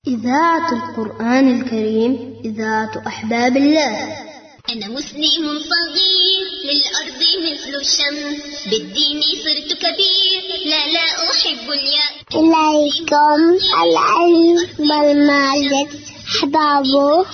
إذاعة القرآن الكريم، إذاعة أحباب الله. أنا مسلم صغير للأرض مثل الشمس، بالدين صرت كبير، لا أحب اليأس. إليكم العلم بالماجد أحباب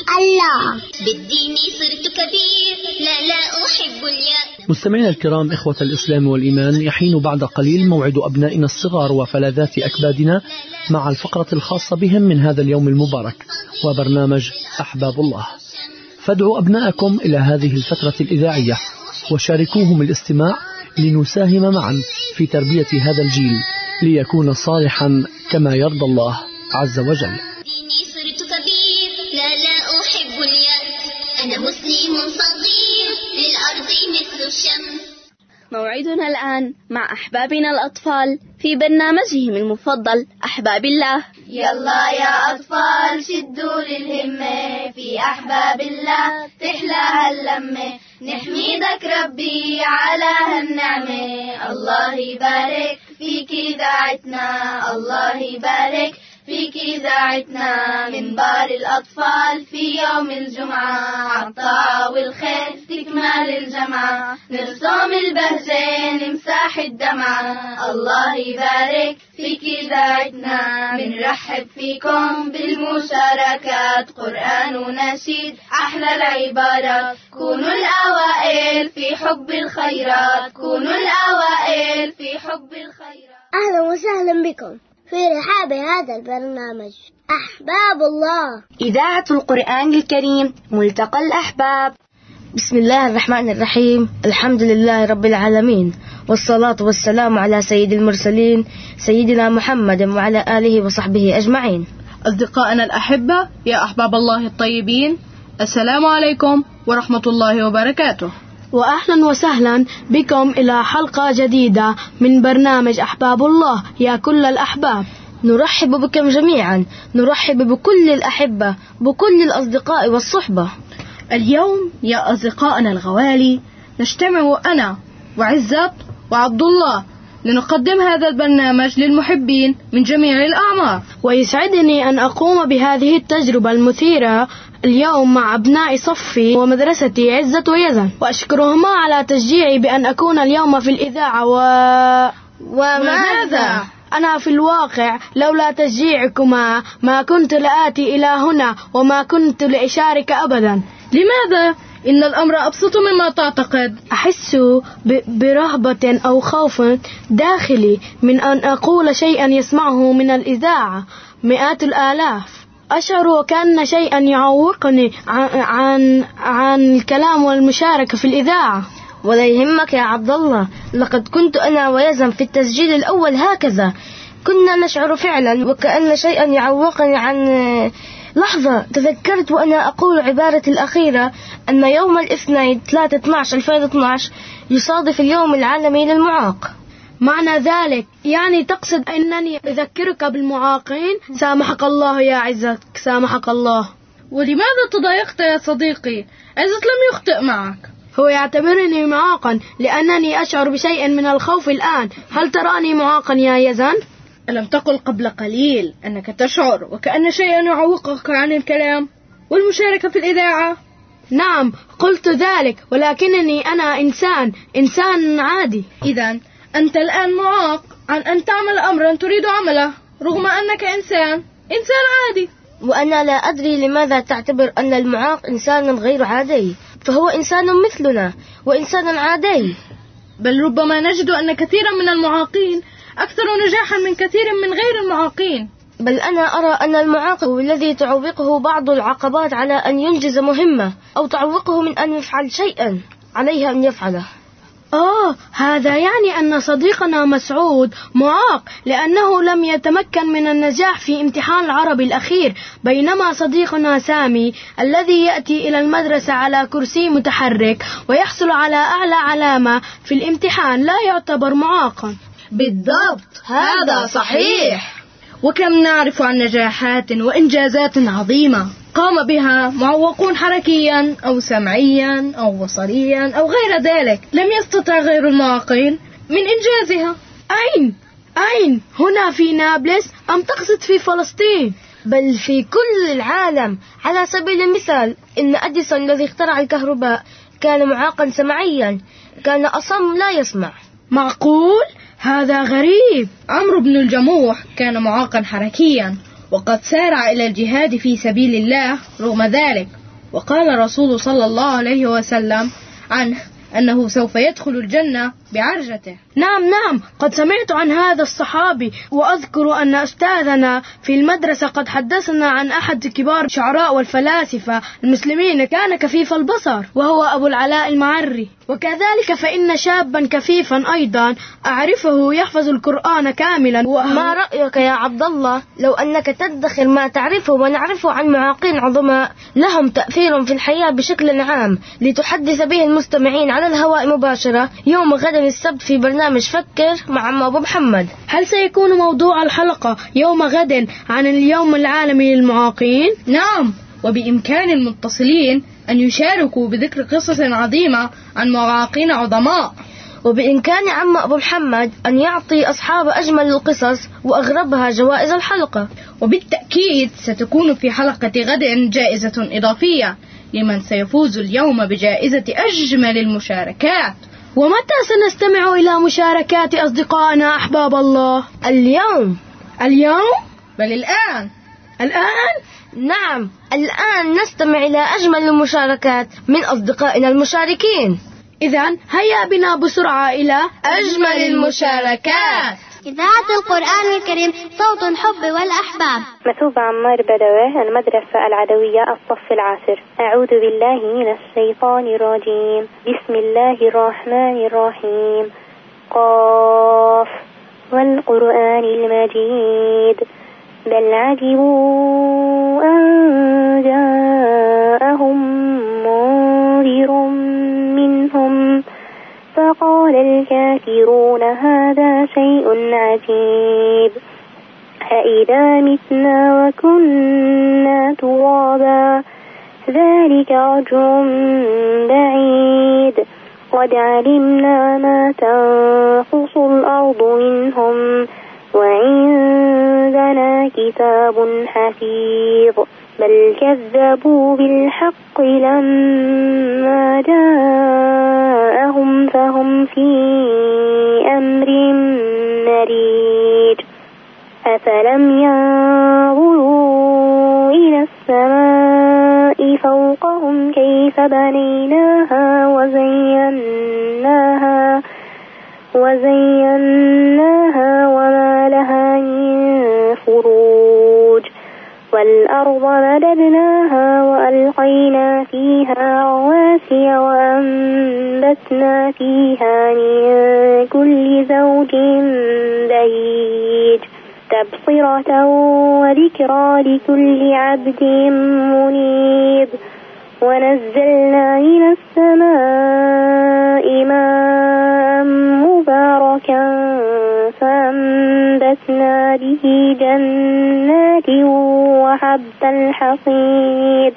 الله، بالدين صرت كبير، لا أحب اليأس. مستمعينا الكرام، إخوة الإسلام والإيمان، يحين بعد قليل موعد أبنائنا الصغار وفلذات أكبادنا مع الفقرة الخاصة بهم من هذا اليوم المبارك وبرنامج أحباب الله. فادعوا أبناءكم إلى هذه الفترة الإذاعية وشاركوهم الاستماع لنساهم معا في تربية هذا الجيل ليكون صالحا كما يرضى الله عز وجل. صرت كبير، لا أحب اليأس. أنا مسلم صغير للأرض مثل الشمس. موعدنا الآن مع أحبابنا الأطفال في برنامجهم المفضل أحباب الله. يلا يا أطفال شدوا للهمة، في أحباب الله تحلى هاللمة، نحمدك ربي على هالنعمة. الله يبارك فيك إذاعتنا، الله يبارك فيك إذاعتنا، منبر الأطفال في يوم الجمعة، عالطاعة والخير تكمل الجمعة، نرسم البهجة نمسح الدمعة. الله يبارك فيك إذاعتنا، منرحب فيكم بالمشاركات، قرآن ونشيد أحلى العبارات، كونوا الأوائل في حب الخيرات، كونوا الأوائل في حب الخيرات. أهلا وسهلا بكم في رحاب هذا البرنامج أحباب الله، إذاعة القرآن الكريم، ملتقى الأحباب. بسم الله الرحمن الرحيم، الحمد لله رب العالمين، والصلاة والسلام على سيد المرسلين سيدنا محمد وعلى آله وصحبه أجمعين. أصدقائنا الأحبة، يا أحباب الله الطيبين، السلام عليكم ورحمة الله وبركاته، وأهلا وسهلا بكم إلى حلقة جديدة من برنامج أحباب الله يا كل الأحباب. نرحب بكم جميعا، نرحب بكل الأحبة، بكل الأصدقاء والصحبة. اليوم يا أصدقائنا الغوالي نجتمع أنا وعزت وعبد الله لنقدم هذا البرنامج للمحبين من جميع الأعمار. ويسعدني أن أقوم بهذه التجربة المثيرة اليوم مع أبناء صفي ومدرستي عزت ويزن، وأشكرهما على تشجيعي بأن أكون اليوم في الإذاعة. وماذا؟ أنا في الواقع لولا تشجيعكما ما كنت لآتي إلى هنا وما كنت لأشارك أبدا. لماذا؟ إن الأمر أبسط مما تعتقد. أحس برهبة أو خوف داخلي من أن أقول شيئا يسمعه من الإذاعة مئات الآلاف. أشعر وكأن شيئا يعوقني عن الكلام والمشاركة في الإذاعة. ولا يهمك يا عبد الله، لقد كنت أنا ويزن في التسجيل الأول هكذا، كنا نشعر فعلا وكأن شيئا يعوقني عن لحظة. تذكرت وأنا أقول عبارة الأخيرة أن يوم الاثنين 3/12/2012 يصادف اليوم العالمي للمعاق. معنى ذلك يعني تقصد أنني أذكرك بالمعاقين؟ سامحك الله يا عزت، سامحك الله. ولماذا تضايقت يا صديقي؟ عزت لم يخطئ معك. هو يعتبرني معاقا لأنني أشعر بشيء من الخوف الآن. هل تراني معاقا يا يزن؟ ألم تقل قبل قليل أنك تشعر وكأن شيئا يعوقك عن الكلام والمشاركة في الإذاعة؟ نعم قلت ذلك، ولكنني أنا إنسان عادي. إذن أنت الآن معاق عن أن تعمل أمرا تريد عمله رغم أنك إنسان عادي. وأنا لا أدري لماذا تعتبر أن المعاق إنسانا غير عادي، فهو إنسان مثلنا وإنسان عادي. بل ربما نجد أن كثيرا من المعاقين أكثر نجاحا من كثير من غير المعاقين. بل أنا أرى أن المعاق هو الذي تعوقه بعض العقبات على أن ينجز مهمة، أو تعوقه من أن يفعل شيئا عليه أن يفعله. هذا يعني أن صديقنا مسعود معاق لأنه لم يتمكن من النجاح في امتحان العربي الأخير، بينما صديقنا سامي الذي يأتي إلى المدرسة على كرسي متحرك ويحصل على أعلى علامة في الامتحان لا يعتبر معاقا. بالضبط، هذا صحيح. وكم نعرف عن نجاحات وإنجازات عظيمة قام بها معوقون حركيا أو سمعيا أو بصريا أو غير ذلك، لم يستطع غير المعاقين من إنجازها. أين؟ هنا في نابلس أم تقصد في فلسطين؟ بل في كل العالم. على سبيل المثال إن أديسون الذي اخترع الكهرباء كان معاقا سمعيا، كان أصم لا يسمع. معقول؟ هذا غريب. عمرو بن الجموح كان معاقا حركيا، وقد سارع إلى الجهاد في سبيل الله رغم ذلك، وقال رسول صلى الله عليه وسلم عنه أنه سوف يدخل الجنة بعرجته. نعم، قد سمعت عن هذا الصحابي، وأذكر أن أستاذنا في المدرسة قد حدثنا عن أحد كبار الشعراء والفلاسفة المسلمين كان كفيف البصر، وهو أبو العلاء المعري. وكذلك فإن شابا كفيفا أيضا أعرفه يحفظ القرآن كاملا. ما رأيك يا عبد الله لو أنك تدخر ما تعرفه ونعرفه عن معاقين عظماء لهم تأثير في الحياة بشكل عام، لتحدث به المستمعين على الهواء مباشرة يوم غد السبت في برنامج فكر مع عم أبو محمد؟ هل سيكون موضوع الحلقة يوم غد عن اليوم العالمي للمعاقين؟ نعم، وبإمكان المتصلين أن يشاركوا بذكر قصص عظيمة عن معاقين عظماء. وبإمكان عم أبو محمد أن يعطي أصحاب أجمل القصص وأغربها جوائز الحلقة. وبالتأكيد ستكون في حلقة غد جائزة إضافية لمن سيفوز اليوم بجائزة أجمل المشاركات. ومتى سنستمع إلى مشاركات أصدقائنا أحباب الله؟ اليوم؟ بل الآن. نعم، الآن نستمع إلى أجمل المشاركات من أصدقائنا المشاركين. إذن هيا بنا بسرعة إلى أجمل المشاركات. إذاعة القرآن الكريم، صوت الحب والأحباب. مثوبة عمار بدوي، المدرسة العدوية، الصف العاشر. أعوذ بالله من الشيطان الرجيم. بسم الله الرحمن الرحيم. قاف والقرآن المجيد. بل عجبوا أن جاءهم منذر منهم فقال الكافرون هذا شيء عجيب. أإذا متنا وكنا ترابا ذلك رجع بعيد. قد علمنا ما تنقص الأرض منهم وعندنا كتاب حفيظ. بل كذبوا بالحق لما جاءهم فهم في أمر مريج. أفلم ينظروا إلى السماء فوقهم كيف بنيناها وزيناها وما لها من فروج. والأرض مددناها وألقينا فيها رواسي وأنبتنا فيها من كل زوج بهيج. تبصرة وذكرى لكل عبد منيب. ونزلنا من السماء ماء مباركا فأنبتنا به جنات وحب الحصيد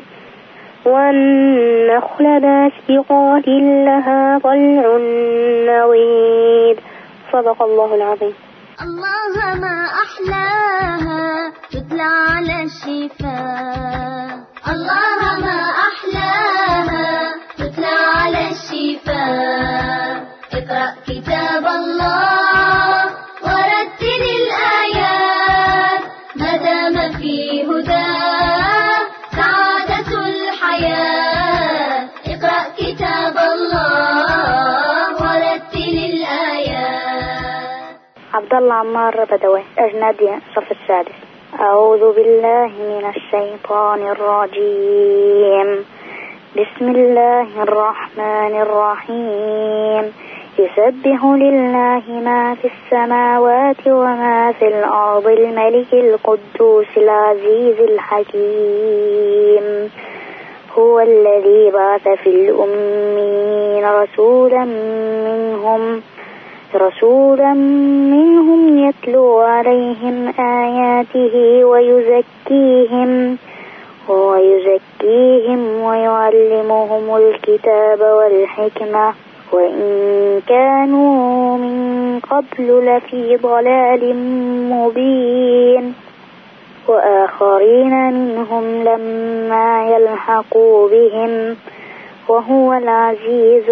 والنخل باسقات لها طلع نضيد. صدق الله العظيم. الله ما أحلاها تتلى على الشفاه. الله ما أحلاها تتلى على الشفاه. اقرأ كتاب الله ورتل الآيات ما دام في هداه سعادة الحياة. اقرأ كتاب الله ورتل الآيات. عبد الله عمار بدوي، أجنبي، صف السادس. أعوذ بالله من الشيطان الرجيم. بسم الله الرحمن الرحيم. يسبح لله ما في السماوات وما في الأرض الملك القدوس العزيز الحكيم. هو الذي بعث في الأمين رسولا منهم يتلو عليهم آياته ويزكيهم ويعلمهم الكتاب والحكمة وإن كانوا من قبل لفي ضلال مبين. وآخرين منهم لما يلحقوا بهم وهو العزيز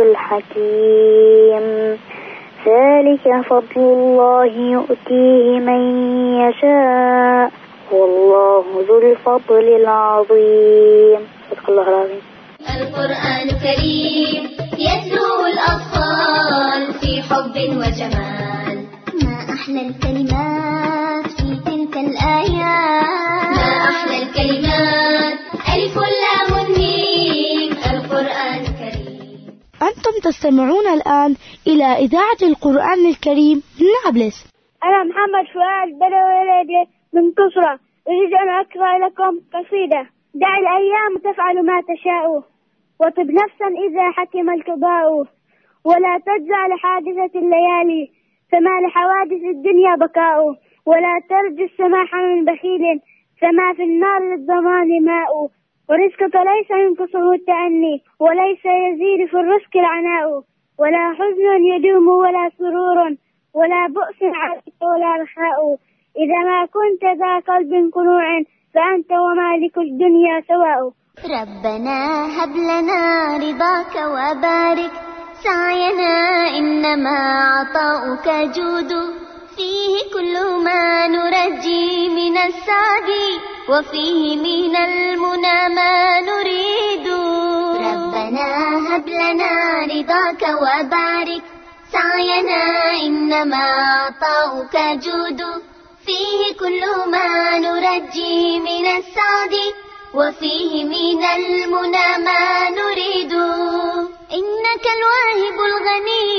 الحكيم. ذلك فضل الله يؤتيه من يشاء والله ذو الفضل العظيم. صدق الله العظيم. القرآن كريم يتلو الأطفال في حب وجمال. ما أحلى الكلمات في تلك الآيات، ما أحلى الكلمات ألف لام ميم. القرآن كريم. أنتم تستمعون الآن إلى إذاعة القرآن الكريم من نابلس. أنا محمد فؤاد بدوي من كسرى، أريد أن أقرأ لكم قصيدة. دع الأيام تفعل ما تشاء وطب نفسا إذا حكم القضاء، ولا تجزع لحادثة الليالي فما لحوادث الدنيا بكاء، ولا ترجو السماح من بخيل فما في النار للضمان ماء، ورزقك ليس ينقصه التأني وليس يزيد في الرزق العناء، ولا حزن يدوم ولا سرور ولا بؤس عليك ولا رخاء، إذا ما كنت ذا قلب قنوع فأنت ومالك الدنيا سواء. ربنا هب لنا رضاك وبارك سعينا إنما عطاؤك جود، فيه كل ما نرجي من السعد وفيه من المنى ما نريد. ربنا هب لنا رضاك وبارك سعينا إنما عطاؤك جود، فيه كل ما نرجي من السعد وفيه من المنى ما نريد. إنك الواهب الغني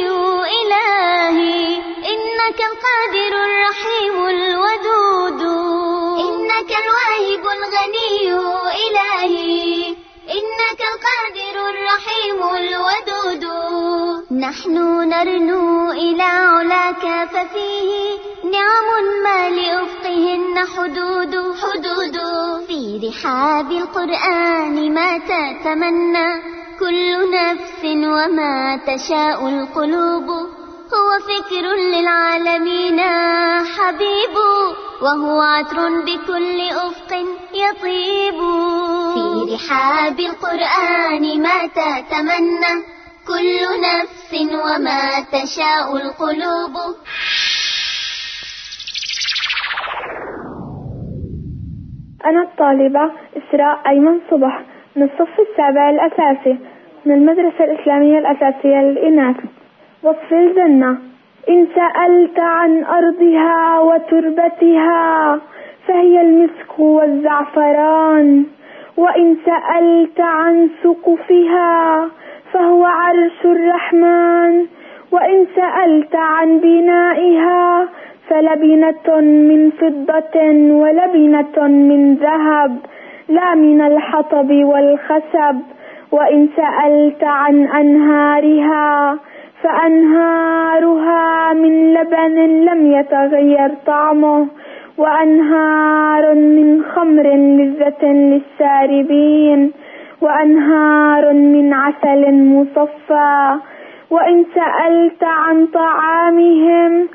إلهي، إنك القادر الرحيم الودود، إنك الواهب الغني إلهي، إنك القادر الرحيم الودود. نحن نرنو إلى علاك ففيه نعم ما لأفقهن حدود. في رحاب القرآن ما تتمنى كل نفس وما تشاء القلوب، هو فكر للعالمين حبيب وهو عطر بكل أفق يطيب. في رحاب القرآن ما تتمنى كل نفس وما تشاء القلوب. أنا الطالبة إسراء أيمن صبح من الصف السابع الأساسي من المدرسة الإسلامية الأساسية للإناث. وصف الجنة: إن سألت عن أرضها وتربتها فهي المسك والزعفران، وإن سألت عن سقفها فهو عرش الرحمن، وإن سألت عن بنائها فلبنة من فضة ولبنة من ذهب لا من الحطب والخشب، وإن سألت عن أنهارها فأنهارها من لبن لم يتغير طعمه، وأنهار من خمر لذة للشاربين، وأنهار من عسل مصفى. وإن سألت عن طعامهم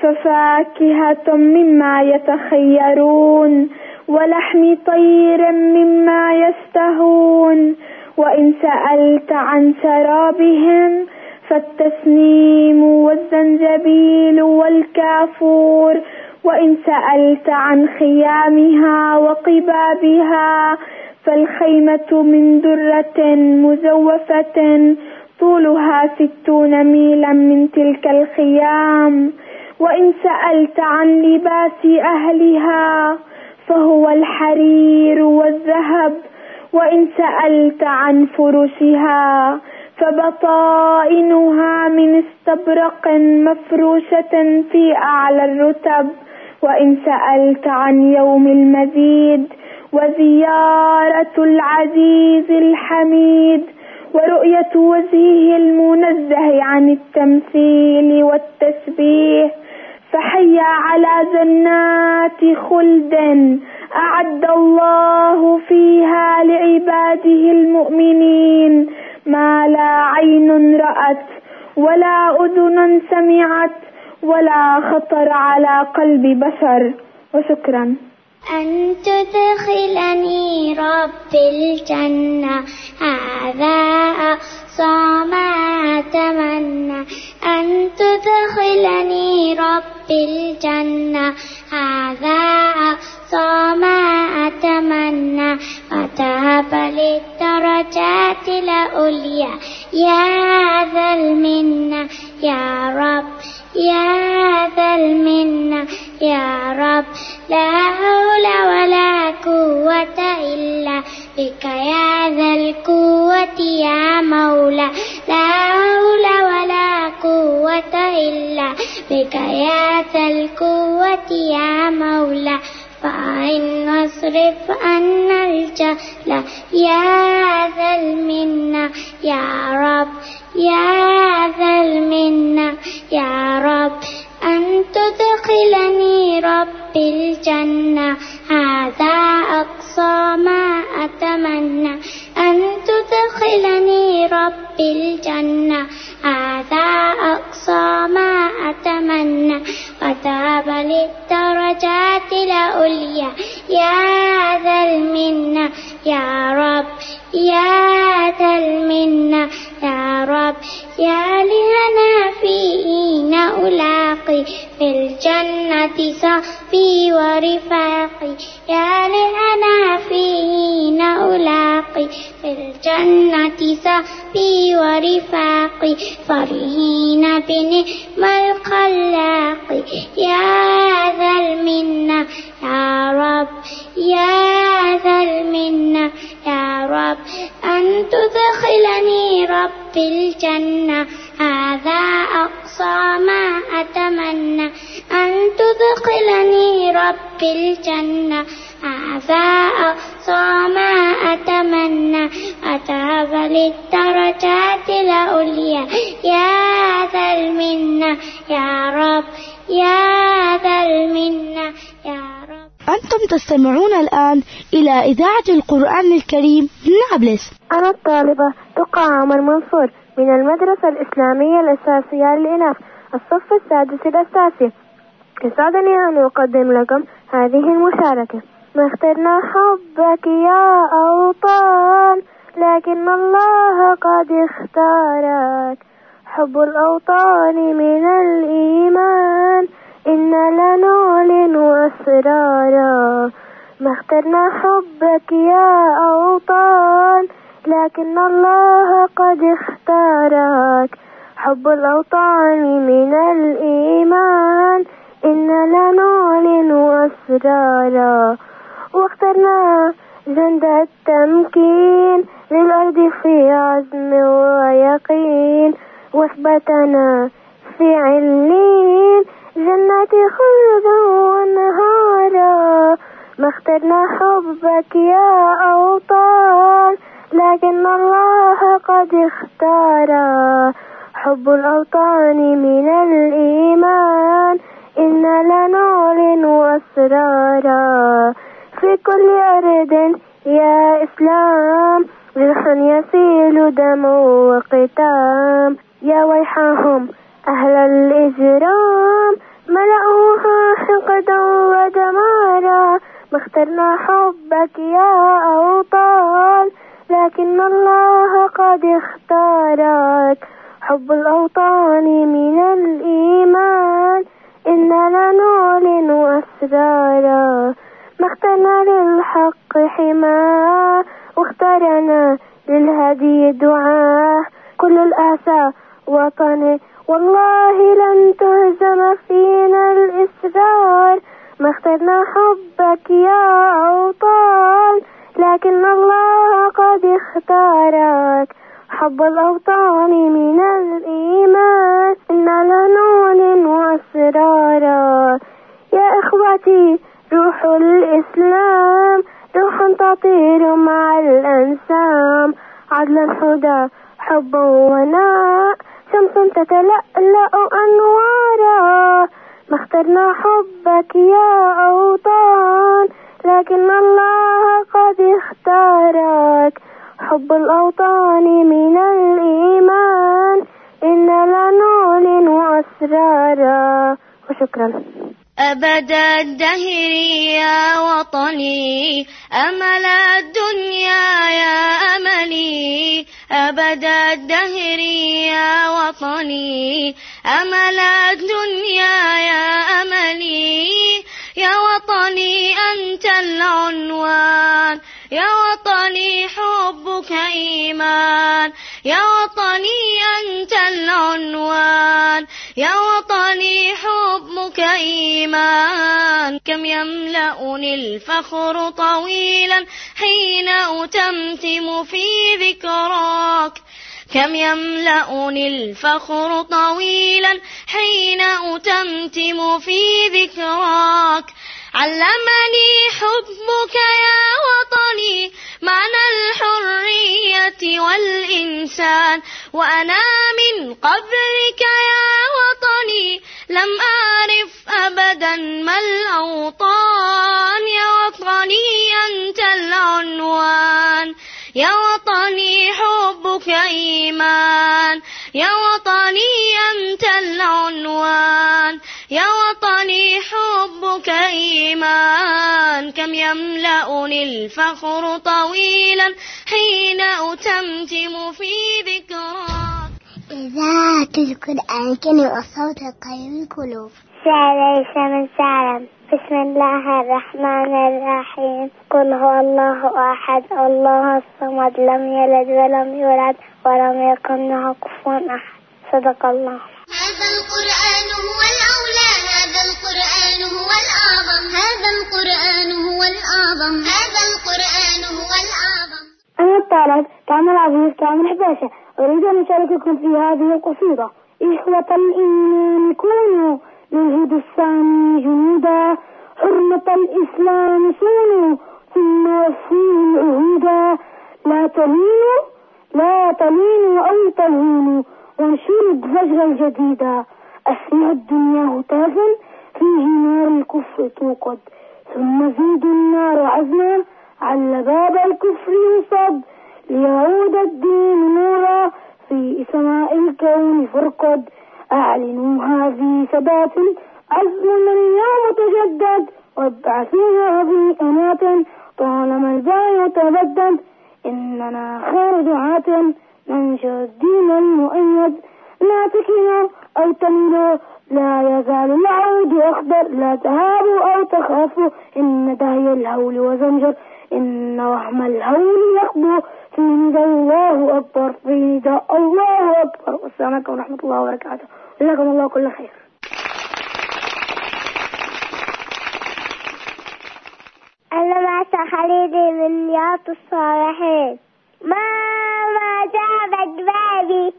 ففاكهة مما يتخيرون ولحم طير مما يشتهون. وإن سألت عن شرابهم فالتسنيم والزنجبيل والكافور. وإن سألت عن خيامها وقبابها فالخيمة من درة مزوفة طولها 60 ميلا من تلك الخيام. وإن سألت عن لباس أهلها فهو الحرير والذهب. وإن سألت عن فرشها فبطائنها من استبرق مفروشة في أعلى الرتب. وإن سألت عن يوم المزيد وزيارة العزيز الحميد ورؤية وجهه المنزه عن التمثيل والتشبيه فحيا على جنات خلد أعد الله فيها لعباده المؤمنين ما لا عين رأت ولا أذن سمعت ولا خطر على قلب بشر. وشكرا. أن تدخلني رب الجنة هذا أقصى ما أتمنى. أن تدخلني رب الجنة هذا أقصى ما أتمنى. وتهب للدرجات العليا يا ذا المنة يا رب يا ذا المنة يا رب. لا حول ولا قوة إلا بك يا ذا القوة يا مولا. لا حول ولا قوة إلا بك يا ذا القوة يا مولا. فإن واصرف عنا الجهل يا ذا المنة يا رب يا ذا المنة يا رب. أن تدخلني رب الجنة هذا أقصى ما أتمنى. أن تدخلني رب الجنة هذا أقصى ما أتمنى. وتهب للدرجات العليا يا ذا المنة يا رب يا ذا المنة يا رب. يا لهنا فيهن ألاقي في الجنة صحبي ورفاقي. يا لهنا فيهن ألاقي في الجنة صحبي ورفاقي. فرحين بنعم الخلاق يا ذا المنة يا رب يا ذا المنة يا رب. أن تدخلني رب الجنة هذا أقصى ما أتمنى. أن تدخلني رب الجنة هذا أقصى ما أتمنى. وتهب للدرجات العليا يا ذا المنة يا رب يا ذا المنة يا رب. أنتم تستمعون الآن إلى إذاعة القرآن الكريم من نابلس. أنا الطالبة تقى عمر منصور من المدرسة الإسلامية الأساسية للإناث الصف السادس الأساسي. يسعدني أن أقدم لكم هذه المشاركة. ما اخترنا حبك يا أوطان لكن الله قد اختارك. حب الأوطان من الإيمان إنا لنعلن أسرارا. ما اخترنا حبك يا أوطان لكن الله قد اختارك. حب الأوطان من الإيمان إنا لنعلن أسرارا. واخترنا جند التمكين للأرض في عزم ويقين. واثبتنا في علين جنات خلد ونهارا. ما اخترنا حبك يا أوطان لكن الله قد اختارا. حب الأوطان من الإيمان إنا لنعلن أسرارا. في كل أرض يا إسلام جرح يسيل دم وقتام. يا ويحهم أهل الإجرام ملأوها حقدا ودمارا. ما اخترنا حبك يا أوطان لكن الله قد اختارك. حب الأوطان من الإيمان إنا لنعلن أسرارا. ما اخترنا للحق حماه واخترنا للهدي دعاه. كل الآسى وطني والله لن تهزم فينا الإصرار. ما اخترنا حبك يا أوطان لكن الله قد اختارك. حب الأوطان من الإيمان إنا لنعلن أسرارا. يا إخوتي روح الإسلام روح تطير مع الأنسام. عدل الهدى حب وناء شمس تتلألأ أنوارا. ما اخترنا حبك يا أوطان لكن الله قد اختارك. حب الأوطان من الإيمان إنا لنعلن أسرارا. وشكرا. أبد الدهر يا وطني أمل الدنيا يا أملي أبد الدهر يا وطني أمل الدنيا يا أملي يا وطني أنت العنوان يا وطني حبك إيمان يا وطني أنت العنوان يا وطني حبك إيمان كم يملأني الفخر طويلا حين أتمتم في ذكراك كم يملأني الفخر طويلا حين أتمتم في ذكراك علمني حبك يا وطني معنى الحرية والإنسان وأنا من قبلك يا وطني لم أعرف أبدا ما الأوطان يا وطني أنت العنوان يا وطني حبك إيمان يا وطني أنت العنوان يا وطني حبك إيمان كم يملأني الفخر طويلا حين أتمتم في ذكراك إذاعة القرآن الكريم والصوت القريب القلوب ليس من سالم بسم الله الرحمن الرحيم قل هو الله أحد الله الصمد لم يلد ولم يولد ولم يكن له كفوا أحد صدق الله. هذا القرآن هو الأولى هذا القرآن هو الأعظم هذا القرآن هو الأعظم هذا القرآن هو الأعظم. أنا الطالب كامل عزيز كامل حباشة أريد أن أشارككم في هذه القصيدة. إخوة الإيمان كونوا للهدى الثاني جنودا حرمة الإسلام صونوا ثم وفوا العهودا لا تلينوا أو تلهونوا وانشروا الفجر الجديدا أسمع الدنيا هتاف فيه نار الكفر توقد ثم زيدوا النار عزما على باب الكفر يصد ليعود الدين نورا في سماء الكون فرقد أعلنوا هذه ثبات عزم من اليوم تجدد وابعثوها في أنات طالما الباي تبدد إننا خير دعاة ننشر الدين المؤيد لا تكلوا أو تميلوا لا يزال العود أخضر لا تهابوا أو تخافوا إن دهي الهول وزنجر إن وهم الهول يخبو في نداء الله أكبر في نداء الله أكبر. والسلام عليكم ورحمة الله وبركاته جزاكم الله كل خير. أنا مع خليدي من رياض الصالحين. ماما جابت بابي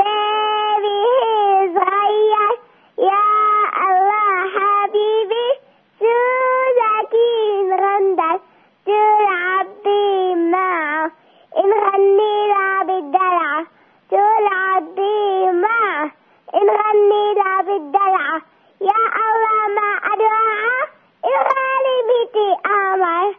صغير يا الله حبيبي سوزكين غندس تلعبي معه إن غني لها بالدلع تلعبي معه إن غني لها بالدلع يا الله ما أدعى إن غالبتي أمر.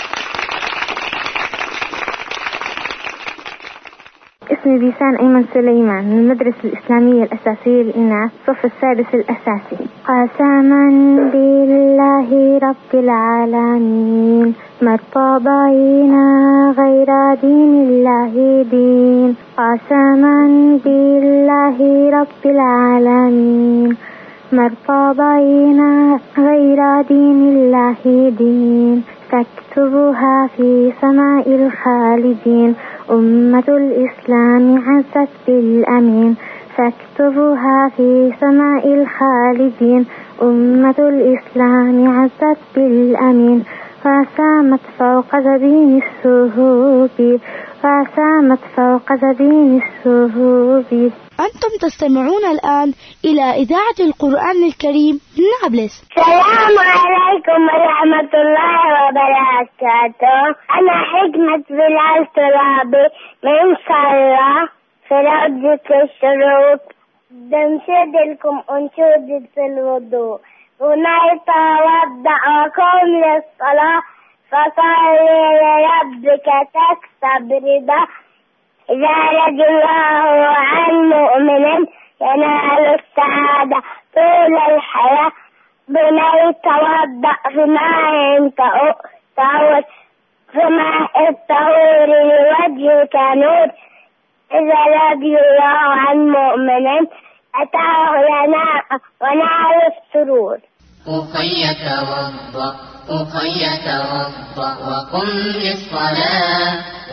اسمي بيسان أيمن سليمان من المدرسة الإسلامية الأساسية للإناث الصف السادس الأساسي. قسما بالله رب العالمين ما ارتضينا غير دين الله دين. قسما بالله رب العالمين ما ارتضينا غير دين الله دين. فاكتبها في سماء الخالدين أمة الإسلام عزت بالأمين. فاكتبها في سماء الخالدين أمة الإسلام عزت بالأمين. فسامت فوق جبين السهوب فسامت فوق جبين السهوب. أنتم تستمعون الآن إلى إذاعة القرآن الكريم من نابلس. السلام عليكم ورحمة الله وبركاته. أنا حكمة بلال ترابي من صلاة في روضة الشروق. بنشد لكم أنشودة الوضوء ونيت وضع وقوم للصلاة فصلي لربك تكسب رضا. إذا رضي الله عن مؤمن ينال السعادة طول الحياة بماء توضأ في ماء طهور في ماء الطهور لوجهك نور إذا رضي الله عن مؤمن أتاه يناء ونال السرور. أخي توضأ أخي توضأ وقم للصلاة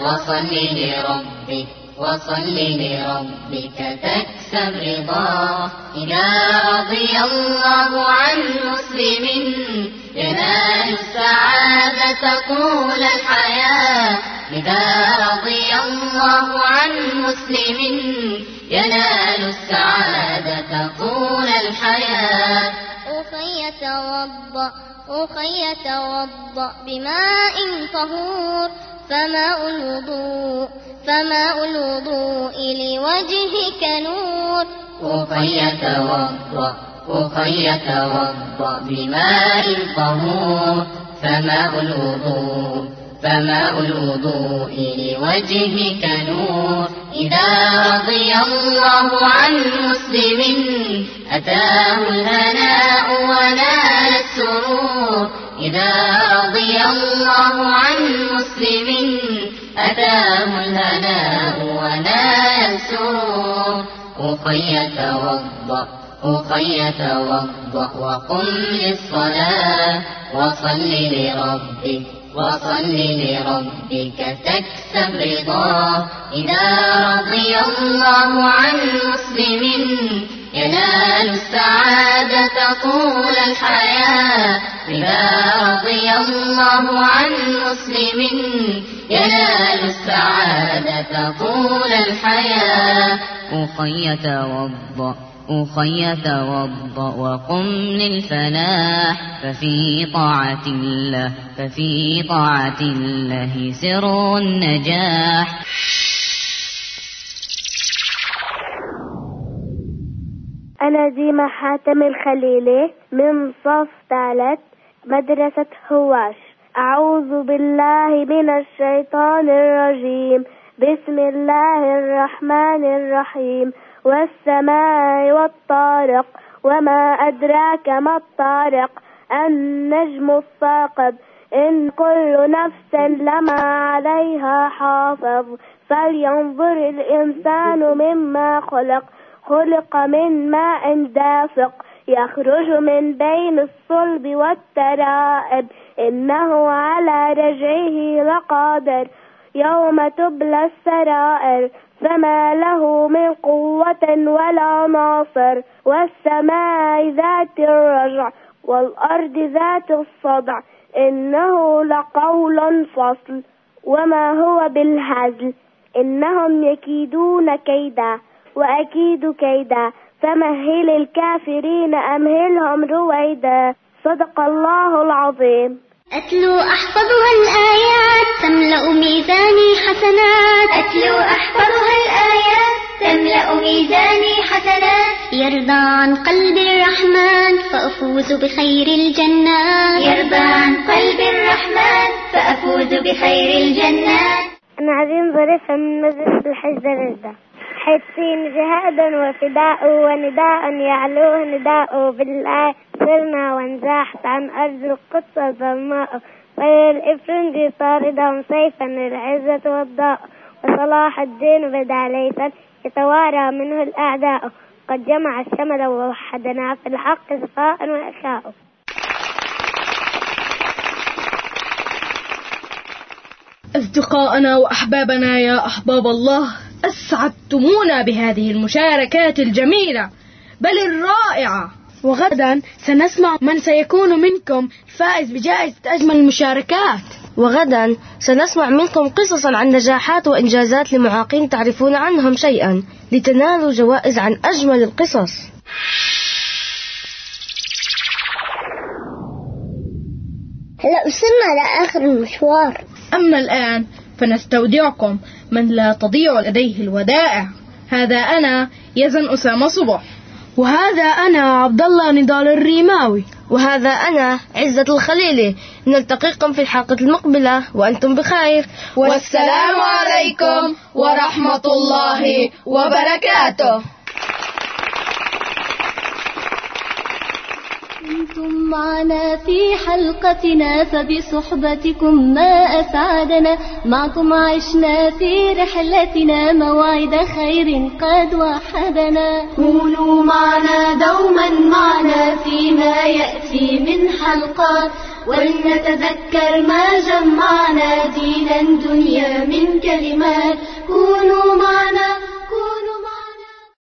وصل لربك تكسب رضاه. إذا رضي الله عن مسلم ينال السعادة طول الحياة. إذا رضي الله عن مسلم ينال السعادة طول الحياة. أخي توضأ بماء طهور فماء الوضوء لوجهك نور. أخي توضأ بماء طهور فماء الوضوء لوجهك نور. إذا رضي الله عن مسلم أتاه الهناء ونال السرور. إذا رضي الله عن مسلم أتاه الهناء ونال السرور. أخي توضأ وقم للصلاة وصل لربك تكسب رضاه. إذا رضي الله عن مسلم ينال السعادة طول الحياة. إذا رضي الله عن مسلم ينال السعادة طول الحياة. أخي توضأ وقم للفلاح ففي طاعة الله سر النجاح. أنا ديما حاتم الخليلي من صف ثالث مدرسة هواش. أعوذ بالله من الشيطان الرجيم. بسم الله الرحمن الرحيم. والسماء والطارق وما أدراك ما الطارق النجم الثاقب إن كل نفس لما عليها حافظ. فلينظر الإنسان مما خلق من ماء دافق يخرج من بين الصلب والترائب إنه على رجعه لقادر يوم تبلى السرائر فما له من قوة ولا ناصر. والسماء ذات الرجع والأرض ذات الصدع إنه لقول فصل وما هو بالهزل. إنهم يكيدون كيدا وأكيد كيدا فمهل الكافرين أمهلهم رويدا. صدق الله العظيم. أتلو أحفظها الآيات تملأ ميزاني حسنات. أتلو أحفظها الآيات تملأ ميزاني حسنات. يرضى عن قلب الرحمن فأفوز بخير الجنات. يرضى عن قلب الرحمن فأفوز بخير الجنات. أنا عظيم ظريفة من مدرسة الحج الردة. حسين جهادا وفداء ونداء يعلوه نداء بالله سرنا وانزاحت عن أرض القدس ظلماء. وللإفرنجي طاردهم سيفا العزة والضاء. وصلاح الدين بدا ليسا يتوارى منه الأعداء. قد جمع الشمل ووحدنا في الحق سخاء وإخاء. أصدقائنا وأحبابنا يا أحباب الله، أسعدتمونا بهذه المشاركات الجميلة بل الرائعة. وغدا سنسمع من سيكون منكم فائز بجائزة أجمل المشاركات. وغدا سنسمع منكم قصصا عن نجاحات وإنجازات لمعاقين تعرفون عنهم شيئا لتنالوا جوائز عن أجمل القصص. هلأ وصلنا لآخر المشوار. أما الآن فنستودعكم من لا تضيع لديه الودائع. هذا أنا يزن أسامة صبح. وهذا أنا عبد الله نضال الريماوي. وهذا أنا عزة الخليلي. نلتقيكم في الحلقة المقبلة وأنتم بخير. والسلام عليكم ورحمة الله وبركاته. كنتم معنا في حلقتنا فبصحبتكم ما أسعدنا. معكم عشنا في رحلتنا موعد خير قد وحدنا. كونوا معنا دوما معنا فيما يأتي من حلقات، ولنتذكر ما جمعنا دينا دنيا من كلمات. كونوا معنا